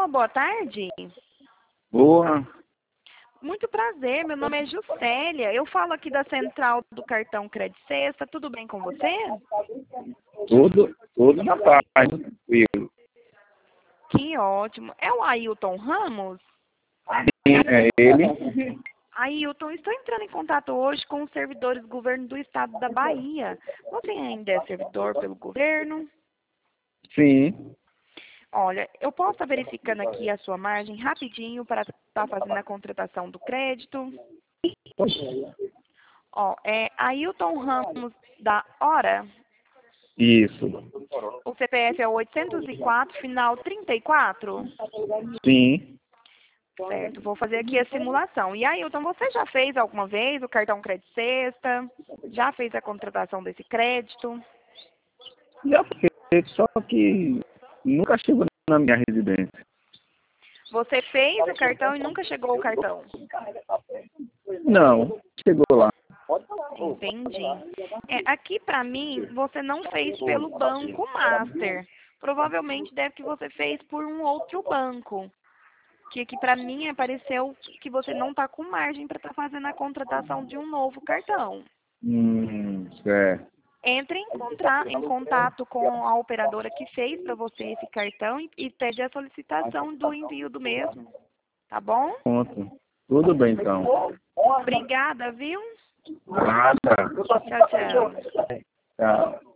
Alô, boa tarde. Boa, Muito prazer, meu nome é Juscelia. Eu falo aqui da central do cartão Credit Sexta. Tudo bem com você? tudo na paz, tranquilo. Que ótimo. É o Ailton Ramos? Sim, é ele? Ailton, estou entrando em contato hoje com os servidores do governo do estado da Bahia. Você ainda é servidor pelo governo? Sim. Olha, eu posso estar verificando aqui a sua margem rapidinho para estar fazendo a contratação do crédito. Ó, é Ailton Ramos da Hora. Isso. O CPF é o 804, final 34? Sim. Certo, vou fazer aqui a simulação. E Ailton, você já fez alguma vez o cartão Credit Sexta? Já fez a contratação desse crédito? Já fez, só que nunca chegou na minha residência. Você fez o cartão e nunca chegou o cartão? Não, chegou lá. Entendi. Aqui para mim, você não fez pelo Banco Master. Provavelmente deve que você fez por um outro banco. Que aqui para mim apareceu que você não está com margem para estar fazendo a contratação de um novo cartão. Certo. Entre em contato com a operadora que fez para você esse cartão e pede a solicitação do envio do mesmo. Tá bom? Pronto. Tudo bem, então. Obrigada, viu? Nada. Tchau, tchau. Tchau.